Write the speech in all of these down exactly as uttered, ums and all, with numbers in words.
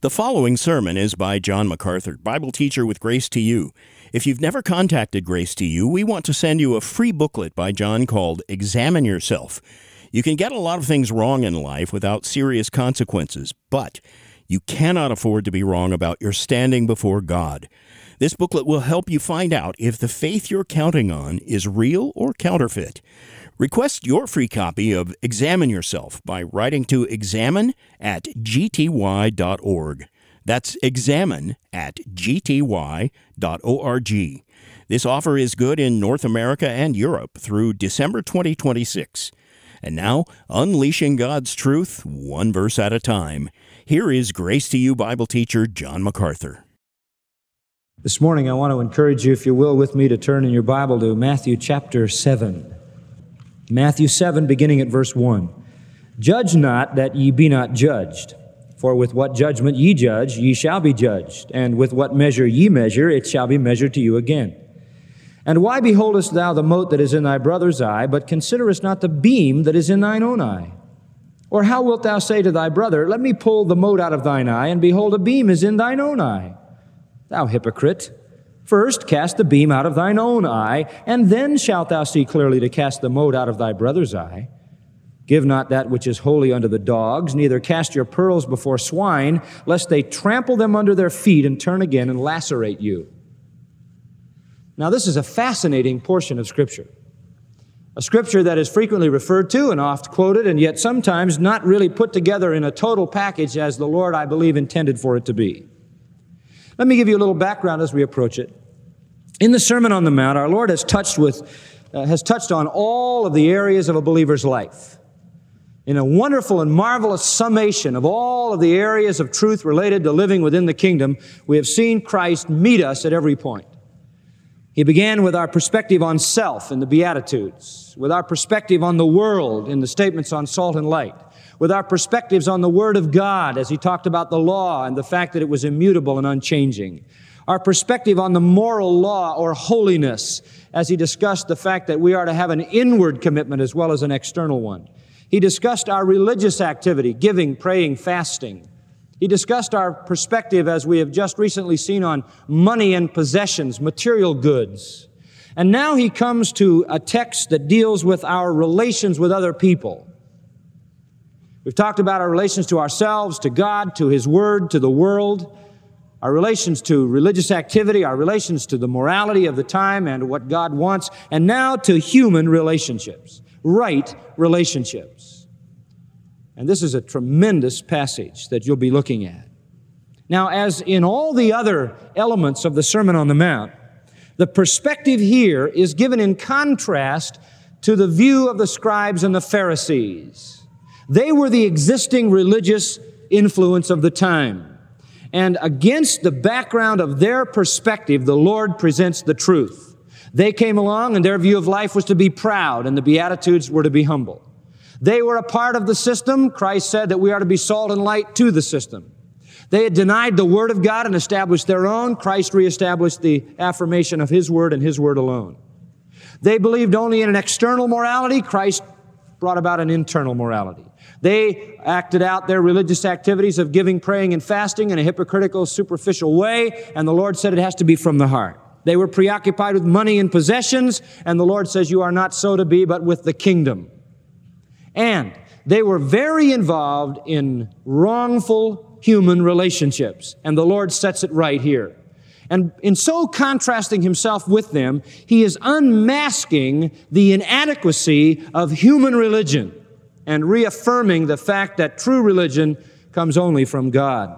The following sermon is by John MacArthur, Bible teacher with Grace to You. If you've never contacted Grace to You, we want to send you a free booklet by John called Examine Yourself. You can get a lot of things wrong in life without serious consequences, but you cannot afford to be wrong about your standing before God. This booklet will help you find out if the faith you're counting on is real or counterfeit. Request your free copy of Examine Yourself by writing to examine at g t y dot org. That's examine at g t y dot org. This offer is good in North America and Europe through December twenty twenty-six. And now, unleashing God's truth, one verse at a time. Here is Grace to You Bible teacher John MacArthur. This morning I want to encourage you, if you will, with me to turn in your Bible to Matthew chapter seven. Matthew seven, beginning at verse one. Judge not that ye be not judged. For with what judgment ye judge, ye shall be judged. And with what measure ye measure, it shall be measured to you again. And why beholdest thou the mote that is in thy brother's eye, but considerest not the beam that is in thine own eye? Or how wilt thou say to thy brother, Let me pull the mote out of thine eye, and behold, a beam is in thine own eye? Thou hypocrite, first cast the beam out of thine own eye, and then shalt thou see clearly to cast the mote out of thy brother's eye. Give not that which is holy unto the dogs, neither cast your pearls before swine, lest they trample them under their feet and turn again and lacerate you. Now, this is a fascinating portion of Scripture. A Scripture that is frequently referred to and oft quoted, and yet sometimes not really put together in a total package as the Lord, I believe, intended for it to be. Let me give you a little background as we approach it. In the Sermon on the Mount, our Lord has touched with, uh, has touched on all of the areas of a believer's life. In a wonderful and marvelous summation of all of the areas of truth related to living within the kingdom, we have seen Christ meet us at every point. He began with our perspective on self in the Beatitudes, with our perspective on the world in the statements on salt and light, with our perspectives on the Word of God as he talked about the law and the fact that it was immutable and unchanging, our perspective on the moral law or holiness as he discussed the fact that we are to have an inward commitment as well as an external one. He discussed our religious activity, giving, praying, fasting. He discussed our perspective, as we have just recently seen, on money and possessions, material goods. And now he comes to a text that deals with our relations with other people. We've talked about our relations to ourselves, to God, to His Word, to the world, our relations to religious activity, our relations to the morality of the time and what God wants, and now to human relationships, right relationships. And this is a tremendous passage that you'll be looking at. Now, as in all the other elements of the Sermon on the Mount, the perspective here is given in contrast to the view of the scribes and the Pharisees. They were the existing religious influence of the time. And against the background of their perspective, the Lord presents the truth. They came along and their view of life was to be proud, and the Beatitudes were to be humble. They were a part of the system. Christ said that we are to be salt and light to the system. They had denied the Word of God and established their own. Christ reestablished the affirmation of His Word and His Word alone. They believed only in an external morality. Christ brought about an internal morality. They acted out their religious activities of giving, praying, and fasting in a hypocritical, superficial way, and the Lord said it has to be from the heart. They were preoccupied with money and possessions, and the Lord says you are not so to be, but with the kingdom. And they were very involved in wrongful human relationships, and the Lord sets it right here. And in so contrasting Himself with them, He is unmasking the inadequacy of human religion and reaffirming the fact that true religion comes only from God.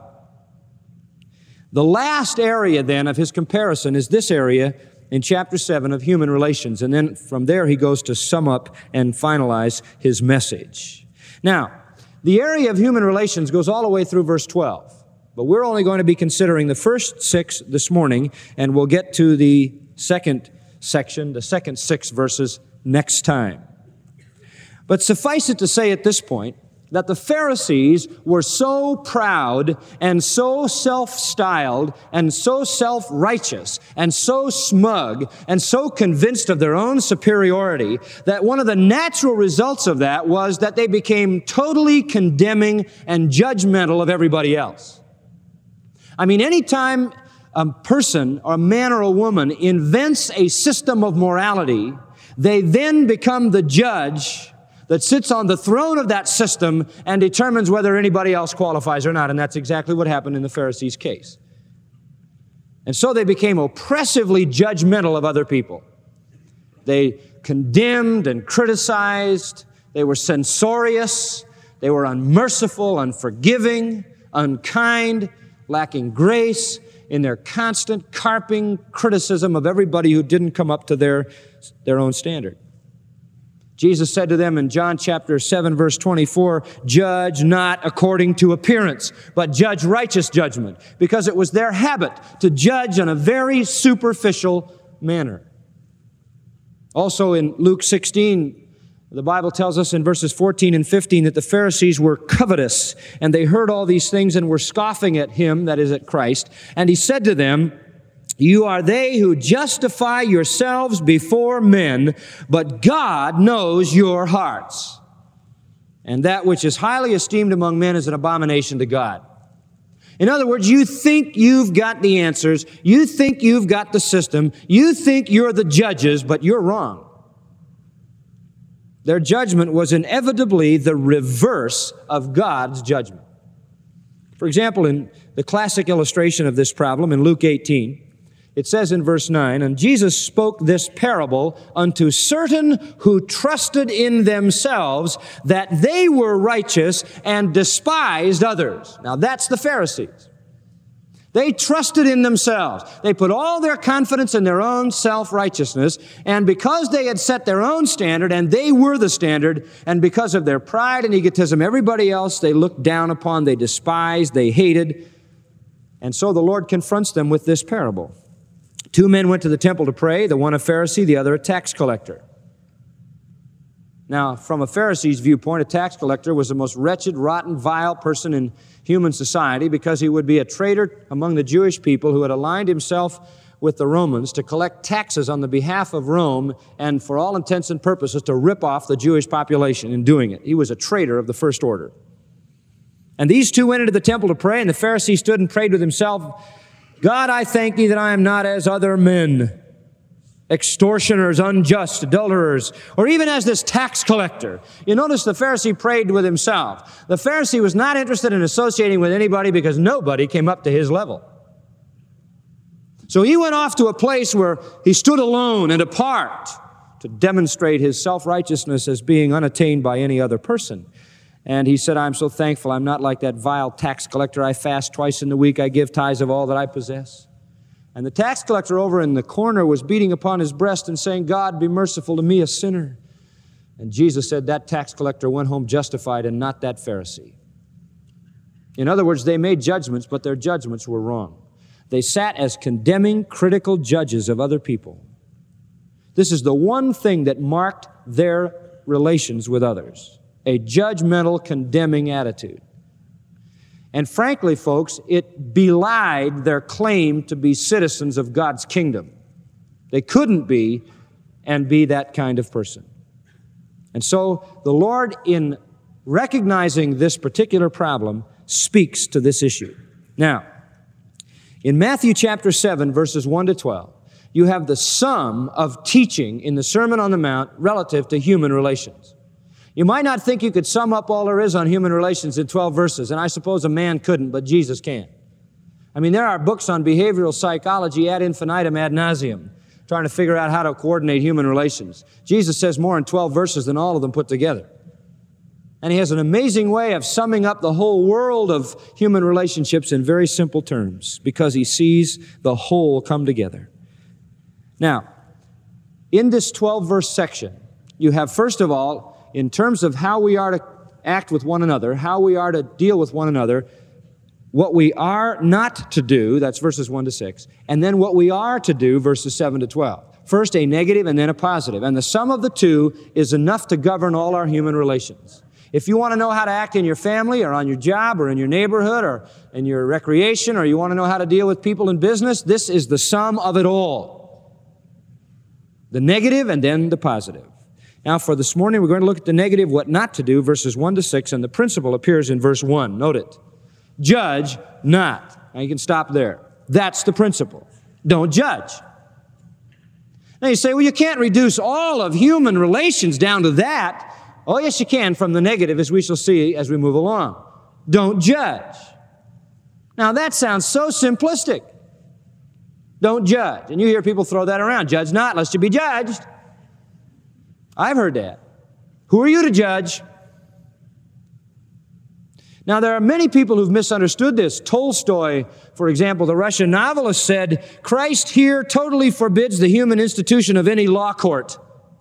The last area then of His comparison is this area in chapter seven of human relations. And then from there He goes to sum up and finalize His message. Now, the area of human relations goes all the way through verse twelve. But we're only going to be considering the first six this morning, and we'll get to the second section, the second six verses next time. But suffice it to say at this point that the Pharisees were so proud and so self-styled and so self-righteous and so smug and so convinced of their own superiority that one of the natural results of that was that they became totally condemning and judgmental of everybody else. I mean, anytime a person, or a man or a woman, invents a system of morality, they then become the judge that sits on the throne of that system and determines whether anybody else qualifies or not. And that's exactly what happened in the Pharisees' case. And so they became oppressively judgmental of other people. They condemned and criticized. They were censorious. They were unmerciful, unforgiving, unkind, lacking grace in their constant carping criticism of everybody who didn't come up to their, their own standard. Jesus said to them in John chapter seven, verse twenty-four, "Judge not according to appearance, but judge righteous judgment," because it was their habit to judge in a very superficial manner. Also in Luke sixteen, the Bible tells us in verses fourteen and fifteen that the Pharisees were covetous, and they heard all these things and were scoffing at him, that is at Christ. And he said to them, "You are they who justify yourselves before men, but God knows your hearts. And that which is highly esteemed among men is an abomination to God." In other words, you think you've got the answers, you think you've got the system, you think you're the judges, but you're wrong. Their judgment was inevitably the reverse of God's judgment. For example, in the classic illustration of this problem in Luke eighteen, it says in verse nine, "And Jesus spoke this parable unto certain who trusted in themselves that they were righteous and despised others." Now that's the Pharisees. They trusted in themselves. They put all their confidence in their own self-righteousness, and because they had set their own standard, and they were the standard, and because of their pride and egotism, everybody else they looked down upon, they despised, they hated. And so the Lord confronts them with this parable. Two men went to the temple to pray, the one a Pharisee, the other a tax collector. Now, from a Pharisee's viewpoint, a tax collector was the most wretched, rotten, vile person in human society because he would be a traitor among the Jewish people who had aligned himself with the Romans to collect taxes on the behalf of Rome and, for all intents and purposes, to rip off the Jewish population in doing it. He was a traitor of the first order. And these two went into the temple to pray, and the Pharisee stood and prayed with himself, "God, I thank thee that I am not as other men, extortioners, unjust, adulterers, or even as this tax collector." You notice the Pharisee prayed with himself. The Pharisee was not interested in associating with anybody because nobody came up to his level. So he went off to a place where he stood alone and apart to demonstrate his self-righteousness as being unattained by any other person. And he said, "I'm so thankful I'm not like that vile tax collector. I fast twice in the week. I give tithes of all that I possess." And the tax collector over in the corner was beating upon his breast and saying, "God, be merciful to me, a sinner." And Jesus said that tax collector went home justified and not that Pharisee. In other words, they made judgments, but their judgments were wrong. They sat as condemning, critical judges of other people. This is the one thing that marked their relations with others: a judgmental, condemning attitude. And frankly, folks, it belied their claim to be citizens of God's kingdom. They couldn't be and be that kind of person. And so the Lord, in recognizing this particular problem, speaks to this issue. Now, in Matthew chapter seven, verses one to twelve, you have the sum of teaching in the Sermon on the Mount relative to human relations. You might not think you could sum up all there is on human relations in twelve verses, and I suppose a man couldn't, but Jesus can. I mean, there are books on behavioral psychology ad infinitum, ad nauseum, trying to figure out how to coordinate human relations. Jesus says more in twelve verses than all of them put together. And he has an amazing way of summing up the whole world of human relationships in very simple terms, because he sees the whole come together. Now, in this twelve-verse section, you have, first of all, in terms of how we are to act with one another, how we are to deal with one another, what we are not to do, that's verses one to six, and then what we are to do, verses seven to twelve. First a negative and then a positive. And the sum of the two is enough to govern all our human relations. If you want to know how to act in your family or on your job or in your neighborhood or in your recreation, or you want to know how to deal with people in business, this is the sum of it all. The negative and then the positive. Now, for this morning, we're going to look at the negative, what not to do, verses one to six, and the principle appears in verse one. Note it. Judge not. Now you can stop there. That's the principle. Don't judge. Now you say, well, you can't reduce all of human relations down to that. Oh, yes, you can from the negative, as we shall see as we move along. Don't judge. Now that sounds so simplistic. Don't judge. And you hear people throw that around. Judge not, lest you be judged. I've heard that. Who are you to judge? Now, there are many people who've misunderstood this. Tolstoy, for example, the Russian novelist, said, Christ here totally forbids the human institution of any law court.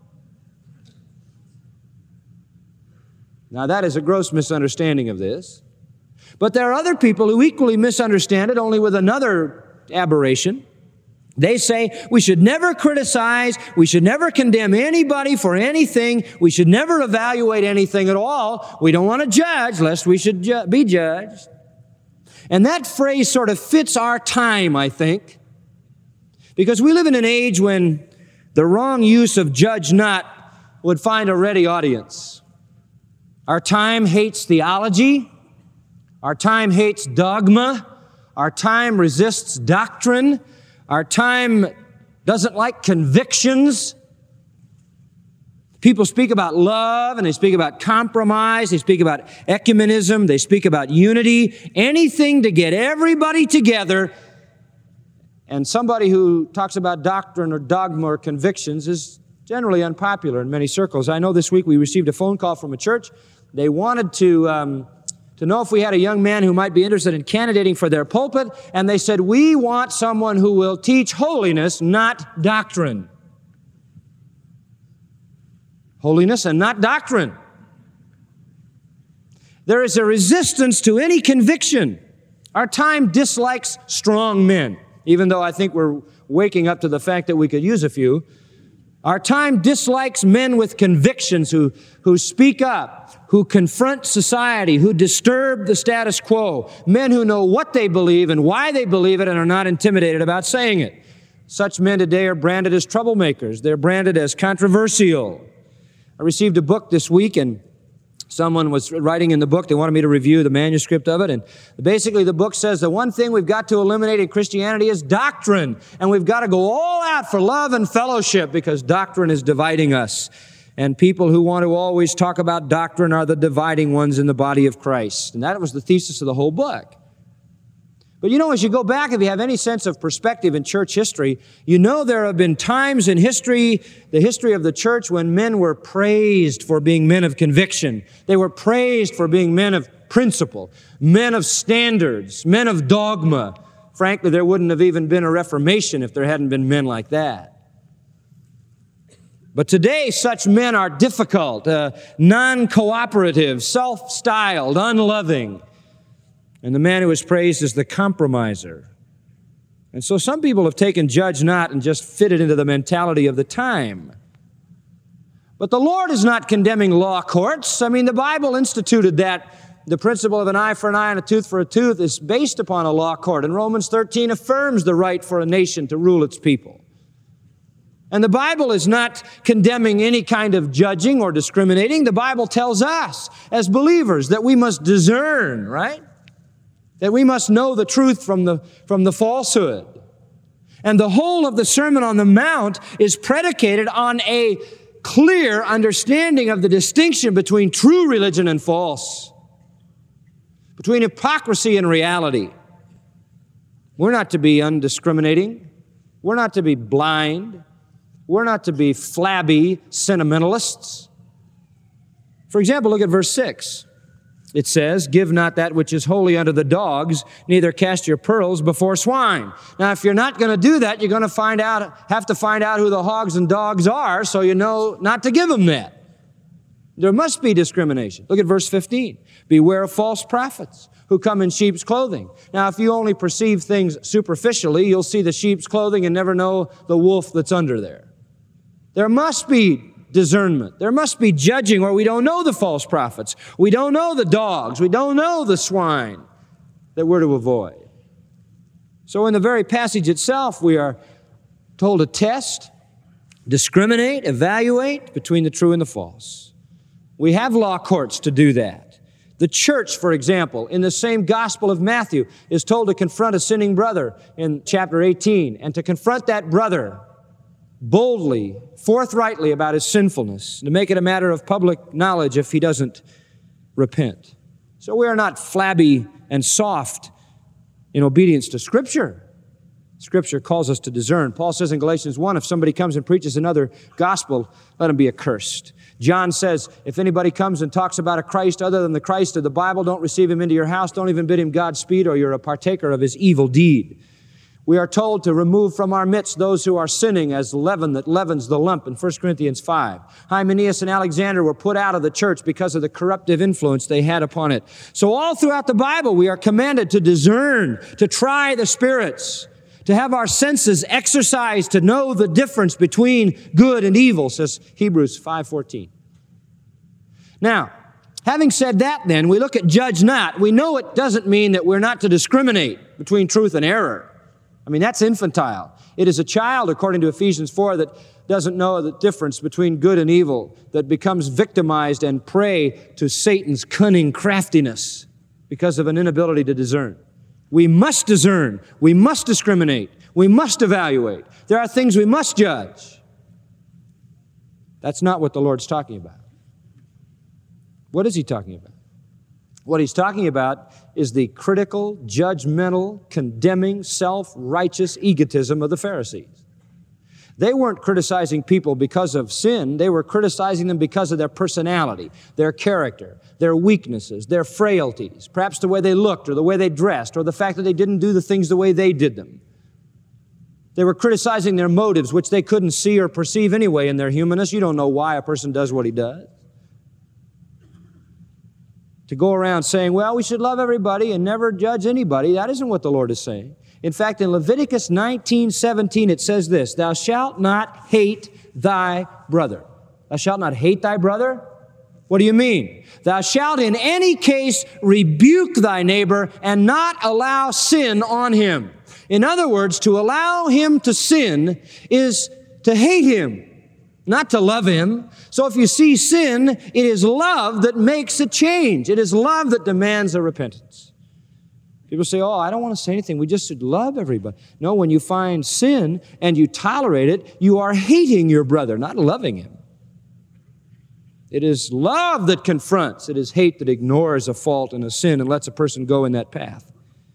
Now, that is a gross misunderstanding of this. But there are other people who equally misunderstand it, only with another aberration. They say we should never criticize, we should never condemn anybody for anything, we should never evaluate anything at all. We don't want to judge, lest we should ju- be judged. And that phrase sort of fits our time, I think, because we live in an age when the wrong use of judge not would find a ready audience. Our time hates theology. Our time hates dogma. Our time resists doctrine. Our time doesn't like convictions. People speak about love, and they speak about compromise. They speak about ecumenism. They speak about unity. Anything to get everybody together. And somebody who talks about doctrine or dogma or convictions is generally unpopular in many circles. I know this week we received a phone call from a church. They wanted to... Um, to know if we had a young man who might be interested in candidating for their pulpit, and they said, we want someone who will teach holiness, not doctrine. Holiness and not doctrine. There is a resistance to any conviction. Our time dislikes strong men, even though I think we're waking up to the fact that we could use a few. Our time dislikes men with convictions who, who speak up, who confront society, who disturb the status quo, men who know what they believe and why they believe it and are not intimidated about saying it. Such men today are branded as troublemakers. They're branded as controversial. I received a book this week, and someone was writing in the book. They wanted me to review the manuscript of it. And basically the book says the one thing we've got to eliminate in Christianity is doctrine. And we've got to go all out for love and fellowship because doctrine is dividing us. And people who want to always talk about doctrine are the dividing ones in the body of Christ. And that was the thesis of the whole book. But you know, as you go back, if you have any sense of perspective in church history, you know there have been times in history, the history of the church, when men were praised for being men of conviction. They were praised for being men of principle, men of standards, men of dogma. Frankly, there wouldn't have even been a Reformation if there hadn't been men like that. But today, such men are difficult, uh, non-cooperative, self-styled, unloving. And the man who is praised is the compromiser. And so some people have taken judge not and just fit it into the mentality of the time. But the Lord is not condemning law courts. I mean, the Bible instituted that. The principle of an eye for an eye and a tooth for a tooth is based upon a law court. And Romans thirteen affirms the right for a nation to rule its people. And the Bible is not condemning any kind of judging or discriminating. The Bible tells us as believers that we must discern, right? That we must know the truth from the, from the falsehood. And the whole of the Sermon on the Mount is predicated on a clear understanding of the distinction between true religion and false, between hypocrisy and reality. We're not to be undiscriminating. We're not to be blind. We're not to be flabby sentimentalists. For example, look at verse six. It says, give not that which is holy unto the dogs, neither cast your pearls before swine. Now, if you're not going to do that, you're going to find out, have to find out who the hogs and dogs are, so you know not to give them that. There must be discrimination. Look at verse fifteen. Beware of false prophets who come in sheep's clothing. Now, if you only perceive things superficially, you'll see the sheep's clothing and never know the wolf that's under there. There must be discernment. There must be judging, or we don't know the false prophets. We don't know the dogs. We don't know the swine that we're to avoid. So in the very passage itself, we are told to test, discriminate, evaluate between the true and the false. We have law courts to do that, The church, for example, in the same Gospel of Matthew, is told to confront a sinning brother in chapter eighteen, and to confront that brother boldly, forthrightly about his sinfulness, to make it a matter of public knowledge if he doesn't repent. So we are not flabby and soft in obedience to Scripture. Scripture calls us to discern. Paul says in Galatians one, if somebody comes and preaches another gospel, let him be accursed. John says, if anybody comes and talks about a Christ other than the Christ of the Bible, don't receive him into your house, don't even bid him Godspeed, or you're a partaker of his evil deed. We are told to remove from our midst those who are sinning as leaven that leavens the lump in First Corinthians five. Hymenaeus and Alexander were put out of the church because of the corruptive influence they had upon it. So all throughout the Bible, we are commanded to discern, to try the spirits, to have our senses exercised to know the difference between good and evil, says Hebrews five fourteen. Now, having said that then, we look at judge not. We know it doesn't mean that we're not to discriminate between truth and error. I mean, that's infantile. It is a child, according to Ephesians four, that doesn't know the difference between good and evil, that becomes victimized and prey to Satan's cunning craftiness because of an inability to discern. We must discern. We must discriminate. We must evaluate. There are things we must judge. That's not what the Lord's talking about. What is He talking about? What He's talking about is the critical, judgmental, condemning, self-righteous egotism of the Pharisees. They weren't criticizing people because of sin. They were criticizing them because of their personality, their character, their weaknesses, their frailties, perhaps the way they looked or the way they dressed or the fact that they didn't do the things the way they did them. They were criticizing their motives, which they couldn't see or perceive anyway in their humanness. You don't know why a person does what he does. To go around saying, well, we should love everybody and never judge anybody, that isn't what the Lord is saying. In fact, in Leviticus nineteen seventeen, it says this, thou shalt not hate thy brother. Thou shalt not hate thy brother? What do you mean? Thou shalt in any case rebuke thy neighbor and not allow sin on him. In other words, to allow him to sin is to hate him, not to love him. So if you see sin, it is love that makes a change. It is love that demands a repentance. People say, oh, I don't want to say anything. We just should love everybody. No, when you find sin and you tolerate it, you are hating your brother, not loving him. It is love that confronts. It is hate that ignores a fault and a sin and lets a person go in that path.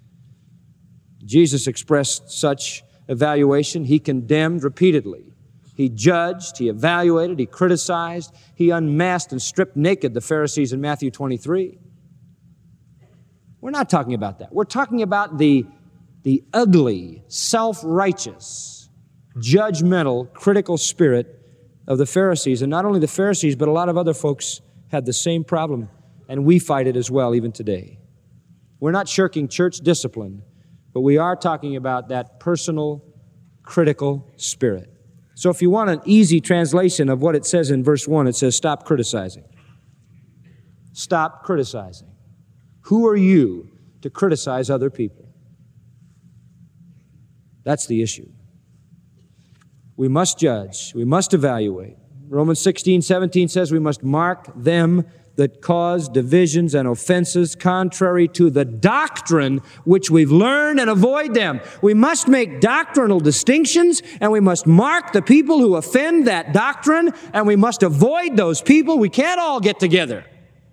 Jesus expressed such evaluation. He condemned repeatedly. He judged, he evaluated, he criticized, he unmasked and stripped naked the Pharisees in Matthew twenty-three. We're not talking about that. We're talking about the, the ugly, self-righteous, judgmental, critical spirit of the Pharisees. And not only the Pharisees, but a lot of other folks had the same problem, and we fight it as well even today. We're not shirking church discipline, but we are talking about that personal, critical spirit. So if you want an easy translation of what it says in verse one, it says, stop criticizing. Stop criticizing. Who are you to criticize other people? That's the issue. We must judge. We must evaluate. Romans sixteen seventeen says we must mark them that cause divisions and offenses contrary to the doctrine which we've learned and avoid them. We must make doctrinal distinctions, and we must mark the people who offend that doctrine, and we must avoid those people. We can't all get together.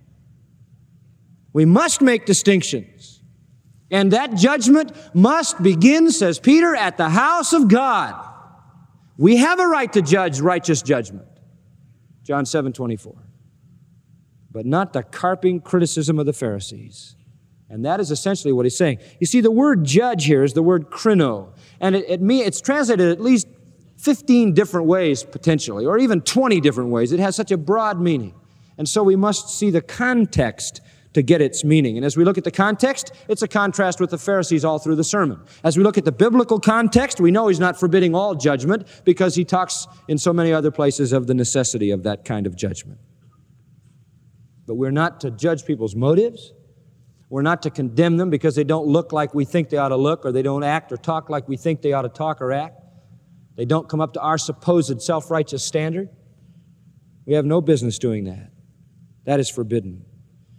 We must make distinctions. And that judgment must begin, says Peter, at the house of God. We have a right to judge righteous judgment. John seven twenty-four. But not the carping criticism of the Pharisees. And that is essentially what he's saying. You see, the word judge here is the word krino. And it, it mean, it's translated at least fifteen different ways, potentially, or even twenty different ways. It has such a broad meaning. And so we must see the context to get its meaning. And as we look at the context, it's a contrast with the Pharisees all through the sermon. As we look at the biblical context, we know he's not forbidding all judgment because he talks in so many other places of the necessity of that kind of judgment. But we're not to judge people's motives. We're not to condemn them because they don't look like we think they ought to look, or they don't act or talk like we think they ought to talk or act. They don't come up to our supposed self-righteous standard. We have no business doing that. That is forbidden.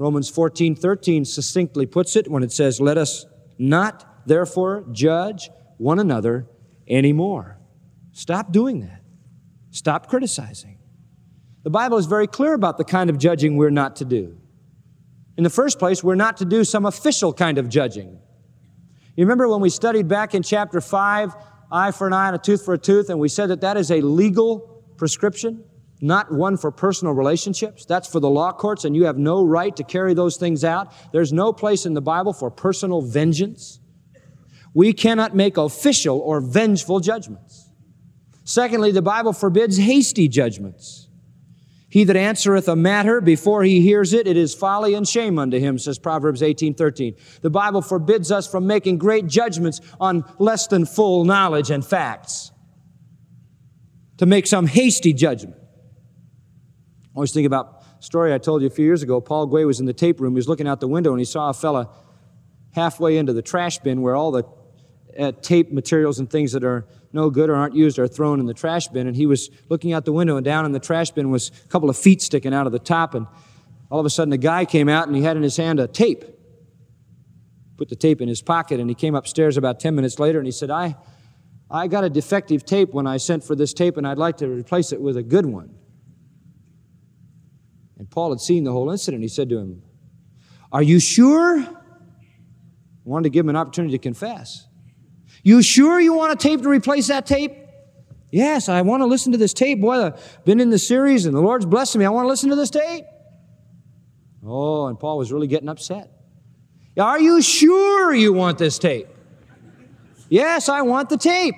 Romans fourteen thirteen succinctly puts it when it says, "Let us not therefore judge one another anymore." Stop doing that. Stop criticizing. The Bible is very clear about the kind of judging we're not to do. In the first place, we're not to do some official kind of judging. You remember when we studied back in chapter five, eye for an eye and a tooth for a tooth, and we said that that is a legal prescription, not one for personal relationships. That's for the law courts, and you have no right to carry those things out. There's no place in the Bible for personal vengeance. We cannot make official or vengeful judgments. Secondly, the Bible forbids hasty judgments. He that answereth a matter before he hears it, it is folly and shame unto him, says Proverbs eighteen thirteen. The Bible forbids us from making great judgments on less than full knowledge and facts, to make some hasty judgment. I always think about a story I told you a few years ago. Paul Guay was in the tape room. He was looking out the window, and he saw a fella halfway into the trash bin where all the uh, tape materials and things that are no good or aren't used are thrown in the trash bin. And he was looking out the window, and down in the trash bin was a couple of feet sticking out of the top. And all of a sudden, a guy came out, and he had in his hand a tape. Put the tape in his pocket, and he came upstairs about ten minutes later, and he said, I, I got a defective tape when I sent for this tape, and I'd like to replace it with a good one. And Paul had seen the whole incident. He said to him, "Are you sure?" I wanted to give him an opportunity to confess. "You sure you want a tape to replace that tape?" "Yes, I want to listen to this tape. Boy, I've been in the series and the Lord's blessing me. I want to listen to this tape." Oh, and Paul was really getting upset. "Are you sure you want this tape?" "Yes, I want the tape."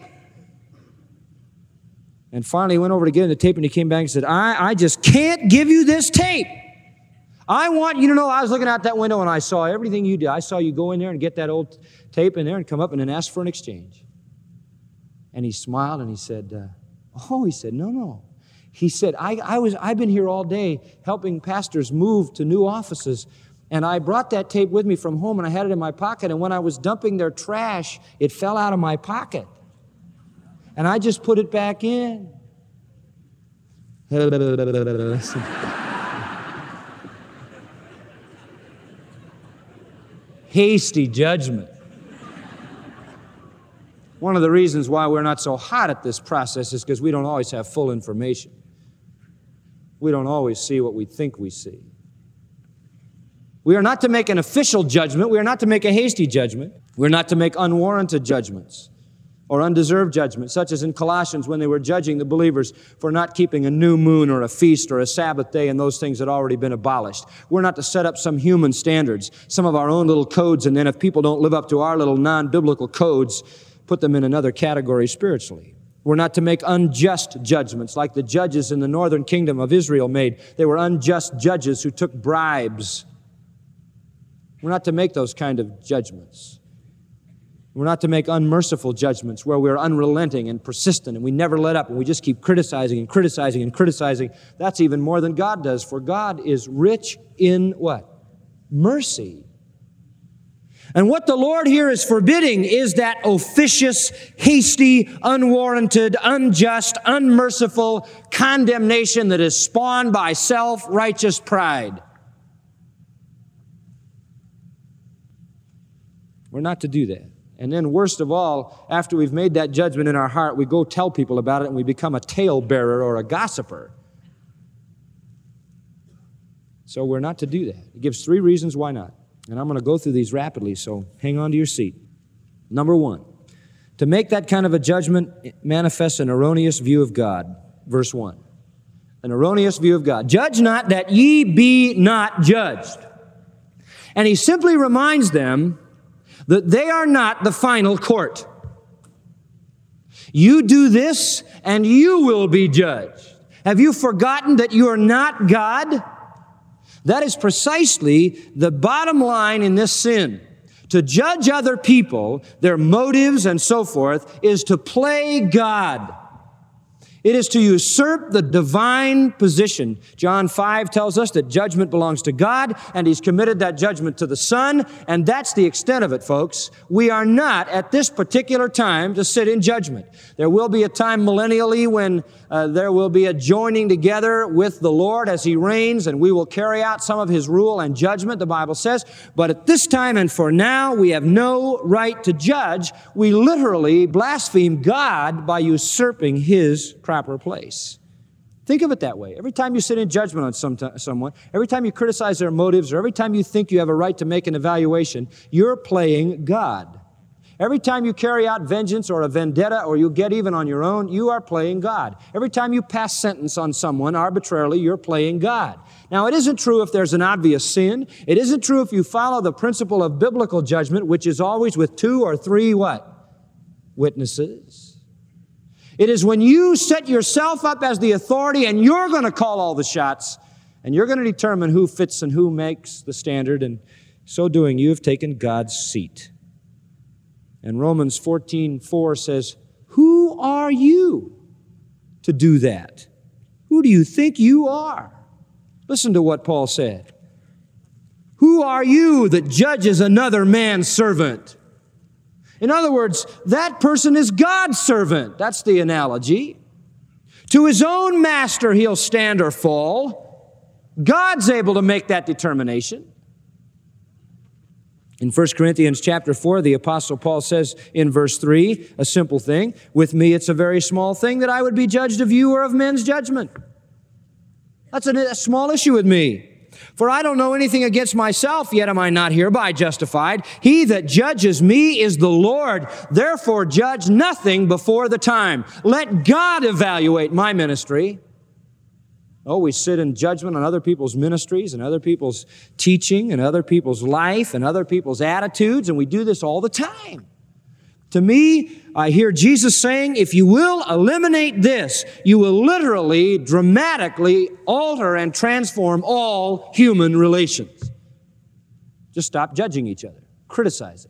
And finally he went over to get him the tape, and he came back and said, I, I just can't give you this tape. I want you to know I was looking out that window and I saw everything you did. I saw you go in there and get that old tape in there and come up and then ask for an exchange. And he smiled and he said, uh, oh, he said, no, no. He said, I, I was, I've been here all day helping pastors move to new offices, and I brought that tape with me from home and I had it in my pocket, and when I was dumping their trash, it fell out of my pocket. And I just put it back in. Hasty judgment. One of the reasons why we're not so hot at this process is because we don't always have full information. We don't always see what we think we see. We are not to make an official judgment. We are not to make a hasty judgment. We're not to make unwarranted judgments or undeserved judgments, such as in Colossians when they were judging the believers for not keeping a new moon or a feast or a Sabbath day and those things had already been abolished. We're not to set up some human standards, some of our own little codes, and then if people don't live up to our little non-biblical codes, put them in another category spiritually. We're not to make unjust judgments like the judges in the northern kingdom of Israel made. They were unjust judges who took bribes. We're not to make those kind of judgments. We're not to make unmerciful judgments where we're unrelenting and persistent and we never let up and we just keep criticizing and criticizing and criticizing. That's even more than God does, for God is rich in what? Mercy. And what the Lord here is forbidding is that officious, hasty, unwarranted, unjust, unmerciful condemnation that is spawned by self-righteous pride. We're not to do that. And then worst of all, after we've made that judgment in our heart, we go tell people about it and we become a talebearer or a gossiper. So we're not to do that. It gives three reasons why not. And I'm going to go through these rapidly, so hang on to your seat. Number one, to make that kind of a judgment manifests an erroneous view of God. Verse one, an erroneous view of God. Judge not that ye be not judged. And he simply reminds them that they are not the final court. You do this and you will be judged. Have you forgotten that you are not God? That is precisely the bottom line in this sin. To judge other people, their motives and so forth, is to play God. It is to usurp the divine position. John five tells us that judgment belongs to God, and He's committed that judgment to the Son, and that's the extent of it, folks. We are not, at this particular time, to sit in judgment. There will be a time millennially when uh, there will be a joining together with the Lord as He reigns, and we will carry out some of His rule and judgment, the Bible says. But at this time and for now, we have no right to judge. We literally blaspheme God by usurping His proper place. Think of it that way. Every time you sit in judgment on some t- someone, every time you criticize their motives, or every time you think you have a right to make an evaluation, you're playing God. Every time you carry out vengeance or a vendetta or you get even on your own, you are playing God. Every time you pass sentence on someone arbitrarily, you're playing God. Now, it isn't true if there's an obvious sin. It isn't true if you follow the principle of biblical judgment, which is always with two or three what? Witnesses. It is when you set yourself up as the authority and you're going to call all the shots and you're going to determine who fits and who makes the standard, and so doing you have taken God's seat. And Romans fourteen four says, who are you to do that? Who do you think you are? Listen to what Paul said. Who are you that judges another man's servant? In other words, that person is God's servant. That's the analogy. To his own master he'll stand or fall. God's able to make that determination. In First Corinthians chapter four, the Apostle Paul says in verse three, a simple thing, with me it's a very small thing that I would be judged of you or of men's judgment. That's a, a small issue with me. For I don't know anything against myself, yet am I not hereby justified. He that judges me is the Lord. Therefore judge nothing before the time. Let God evaluate my ministry. Oh, we sit in judgment on other people's ministries and other people's teaching and other people's life and other people's attitudes, and we do this all the time. To me, I hear Jesus saying, if you will eliminate this, you will literally, dramatically alter and transform all human relations. Just stop judging each other. Criticize it.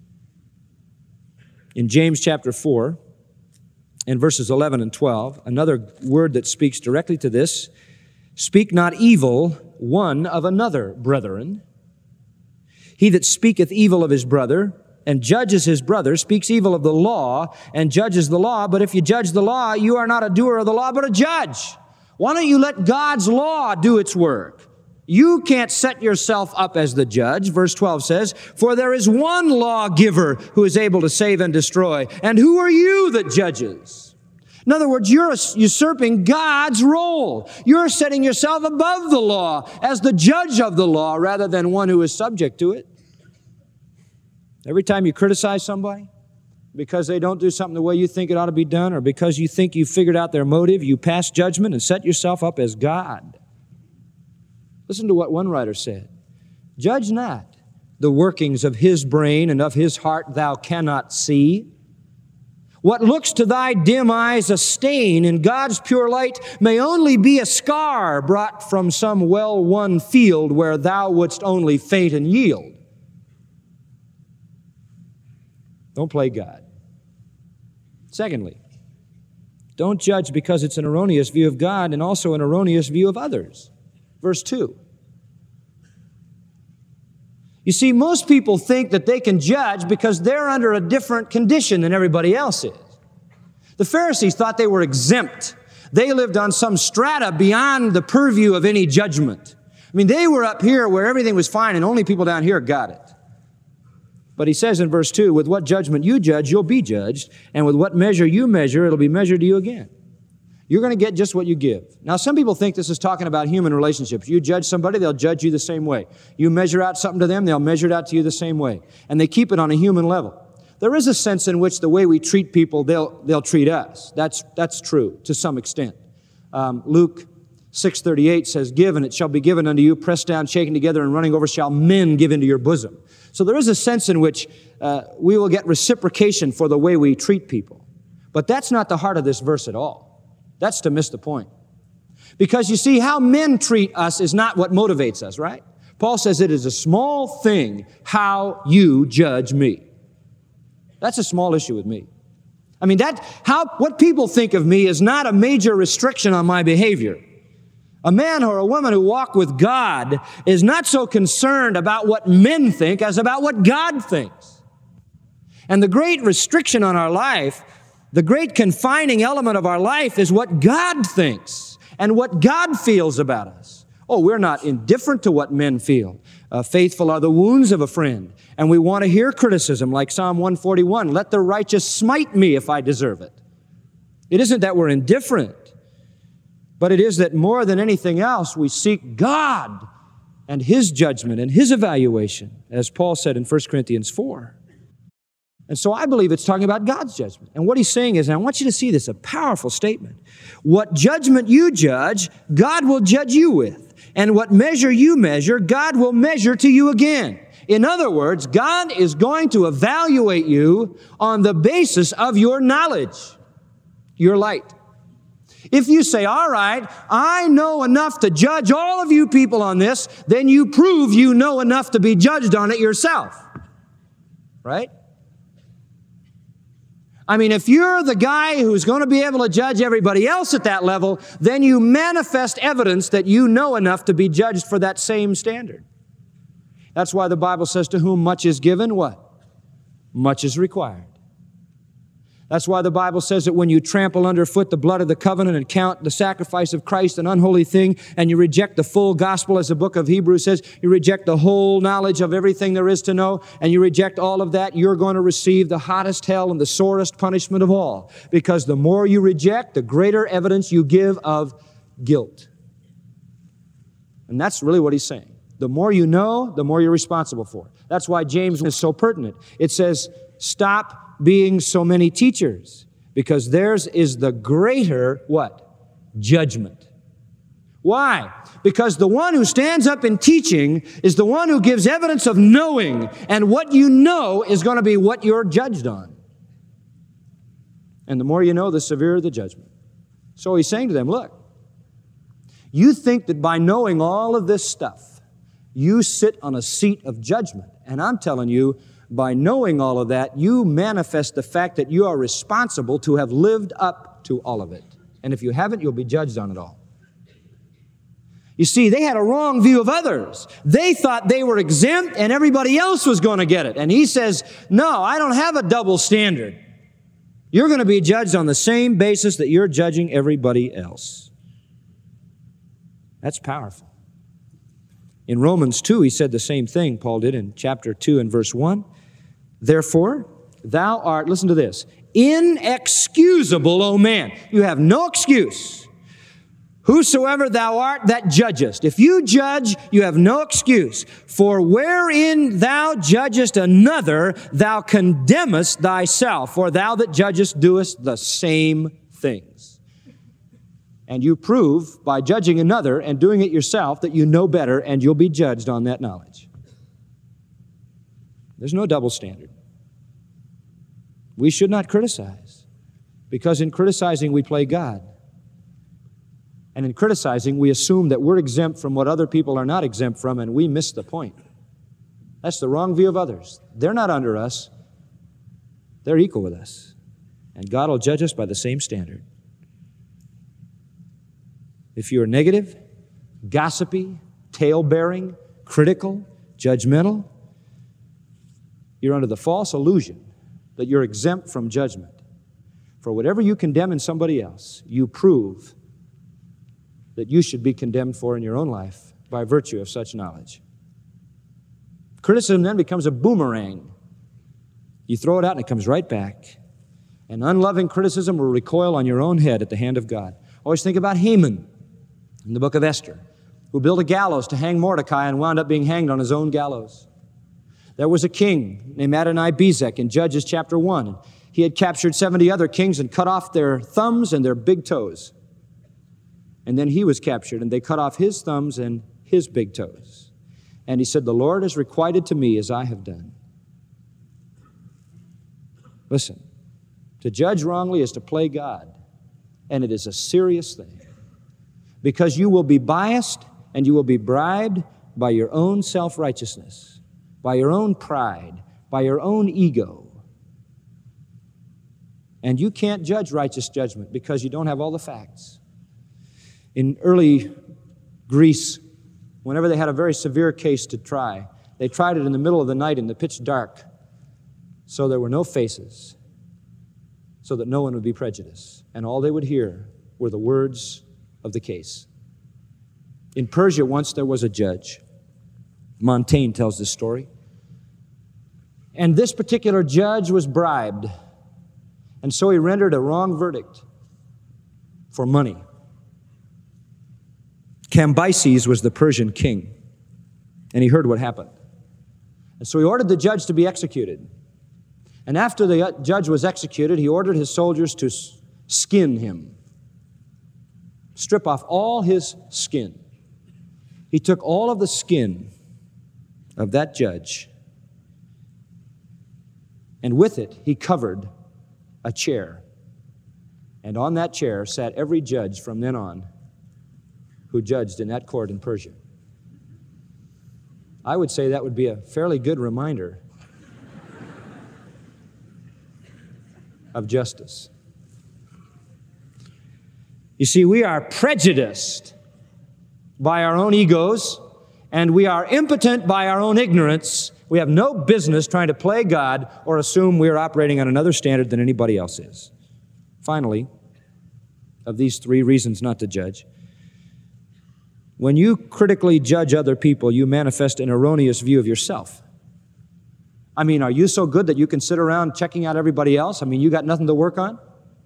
In James chapter four, in verses eleven and twelve, another word that speaks directly to this, speak not evil one of another, brethren. He that speaketh evil of his brother and judges his brother speaks evil of the law and judges the law. But if you judge the law, you are not a doer of the law, but a judge. Why don't you let God's law do its work? You can't set yourself up as the judge. Verse twelve says, for there is one lawgiver who is able to save and destroy. And who are you that judges? In other words, you're usurping God's role. You're setting yourself above the law as the judge of the law rather than one who is subject to it. Every time you criticize somebody because they don't do something the way you think it ought to be done, or because you think you figured out their motive, you pass judgment and set yourself up as God. Listen to what one writer said. Judge not the workings of his brain and of his heart thou cannot see. What looks to thy dim eyes a stain in God's pure light may only be a scar brought from some well-won field where thou wouldst only faint and yield. Don't play God. Secondly, don't judge because it's an erroneous view of God and also an erroneous view of others. Verse two. You see, most people think that they can judge because they're under a different condition than everybody else is. The Pharisees thought they were exempt. They lived on some strata beyond the purview of any judgment. I mean, they were up here where everything was fine and only people down here got it. But he says in verse two, with what judgment you judge, you'll be judged, and with what measure you measure, it'll be measured to you again. You're going to get just what you give. Now, some people think this is talking about human relationships. You judge somebody, they'll judge you the same way. You measure out something to them, they'll measure it out to you the same way. And they keep it on a human level. There is a sense in which the way we treat people, they'll, they'll treat us. That's, that's true to some extent. Um, Luke six thirty-eight says, give, and it shall be given unto you, pressed down, shaken together, and running over shall men give into your bosom. So there is a sense in which uh, we will get reciprocation for the way we treat people. But that's not the heart of this verse at all. That's to miss the point. Because you see, how men treat us is not what motivates us, right? Paul says it is a small thing how you judge me. That's a small issue with me. I mean, that, how, what people think of me is not a major restriction on my behavior. A man or a woman who walk with God is not so concerned about what men think as about what God thinks. And the great restriction on our life, the great confining element of our life is what God thinks and what God feels about us. Oh, we're not indifferent to what men feel. Uh, faithful are the wounds of a friend. And we want to hear criticism like Psalm one forty-one, let the righteous smite me if I deserve it. It isn't that we're indifferent, but it is that more than anything else, we seek God and His judgment and His evaluation, as Paul said in First Corinthians four. And so I believe it's talking about God's judgment. And what he's saying is, and I want you to see this, a powerful statement. What judgment you judge, God will judge you with. And what measure you measure, God will measure to you again. In other words, God is going to evaluate you on the basis of your knowledge, your light. If you say, all right, I know enough to judge all of you people on this, then you prove you know enough to be judged on it yourself. Right? I mean, if you're the guy who's going to be able to judge everybody else at that level, then you manifest evidence that you know enough to be judged for that same standard. That's why the Bible says, to whom much is given, what? Much is required. That's why the Bible says that when you trample underfoot the blood of the covenant and count the sacrifice of Christ an unholy thing, and you reject the full gospel, as the book of Hebrews says, you reject the whole knowledge of everything there is to know, and you reject all of that, you're going to receive the hottest hell and the sorest punishment of all. Because the more you reject, the greater evidence you give of guilt. And that's really what he's saying. The more you know, the more you're responsible for. That's why James is so pertinent. It says, stop being so many teachers, because theirs is the greater, what? Judgment. Why? Because the one who stands up in teaching is the one who gives evidence of knowing, and what you know is going to be what you're judged on. And the more you know, the severer the judgment. So he's saying to them, look, you think that by knowing all of this stuff, you sit on a seat of judgment. And I'm telling you, by knowing all of that, you manifest the fact that you are responsible to have lived up to all of it. And if you haven't, you'll be judged on it all. You see, they had a wrong view of others. They thought they were exempt and everybody else was going to get it. And he says, no, I don't have a double standard. You're going to be judged on the same basis that you're judging everybody else. That's powerful. In Romans two, he said the same thing, Paul did in chapter two and verse one. Therefore, thou art, listen to this, inexcusable, O man. You have no excuse. Whosoever thou art that judgest. If you judge, you have no excuse. For wherein thou judgest another, thou condemnest thyself. For thou that judgest doest the same things. And you prove by judging another and doing it yourself that you know better, and you'll be judged on that knowledge. There's no double standard. We should not criticize, because in criticizing we play God. And in criticizing we assume that we're exempt from what other people are not exempt from, and we miss the point. That's the wrong view of others. They're not under us. They're equal with us. And God will judge us by the same standard. If you are negative, gossipy, tale-bearing, critical, judgmental, you're under the false illusion that you're exempt from judgment. For whatever you condemn in somebody else, you prove that you should be condemned for in your own life by virtue of such knowledge. Criticism then becomes a boomerang. You throw it out and it comes right back. And unloving criticism will recoil on your own head at the hand of God. Always think about Haman in the book of Esther, who built a gallows to hang Mordecai and wound up being hanged on his own gallows. There was a king named Adoni-Bezek in Judges chapter one. He had captured seventy other kings and cut off their thumbs and their big toes. And then he was captured, and they cut off his thumbs and his big toes. And he said, the Lord has requited to me as I have done. Listen, to judge wrongly is to play God, and it is a serious thing. Because you will be biased and you will be bribed by your own self-righteousness, by your own pride, by your own ego. And you can't judge righteous judgment because you don't have all the facts. In early Greece, whenever they had a very severe case to try, they tried it in the middle of the night in the pitch dark, so there were no faces, so that no one would be prejudiced. And all they would hear were the words of the case. In Persia, once there was a judge. Montaigne tells this story. And this particular judge was bribed. And so he rendered a wrong verdict for money. Cambyses was the Persian king. And he heard what happened. And so he ordered the judge to be executed. And after the judge was executed, he ordered his soldiers to skin him. Strip off all his skin. He took all of the skin of that judge, and with it, he covered a chair. And on that chair sat every judge from then on who judged in that court in Persia. I would say that would be a fairly good reminder of justice. You see, we are prejudiced by our own egos, and we are impotent by our own ignorance. We have no business trying to play God or assume we are operating on another standard than anybody else is. Finally, of these three reasons not to judge, when you critically judge other people, you manifest an erroneous view of yourself. I mean, are you so good that you can sit around checking out everybody else? I mean, you got nothing to work on?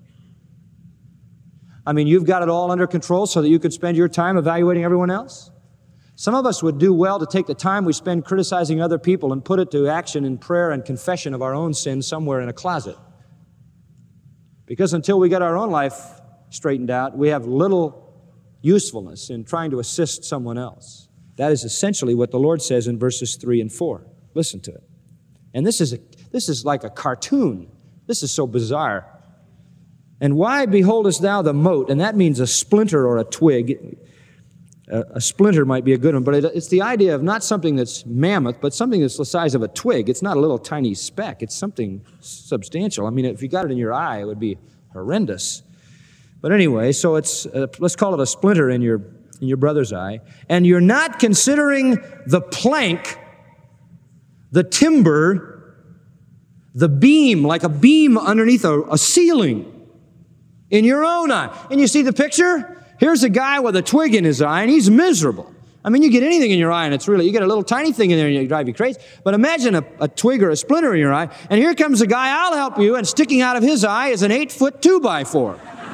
I mean, you've got it all under control so that you could spend your time evaluating everyone else? Some of us would do well to take the time we spend criticizing other people and put it to action in prayer and confession of our own sins somewhere in a closet. Because until we get our own life straightened out, we have little usefulness in trying to assist someone else. That is essentially what the Lord says in verses three and four. Listen to it. And this is a, this is like a cartoon. This is so bizarre. And why beholdest thou the mote? And that means a splinter or a twig. A, a splinter might be a good one, but it, it's the idea of not something that's mammoth, but something that's the size of a twig. It's not a little tiny speck. It's something substantial. I mean, if you got it in your eye, it would be horrendous. But anyway, so it's, uh, let's call it a splinter in your, in your brother's eye. And you're not considering the plank, the timber, the beam, like a beam underneath a, a ceiling in your own eye. And you see the picture? Here's a guy with a twig in his eye, and he's miserable. I mean, you get anything in your eye, and it's really, you get a little tiny thing in there, and you drive you crazy. But imagine a, a twig or a splinter in your eye, and here comes a guy, I'll help you, and sticking out of his eye is an eight-foot two-by-four.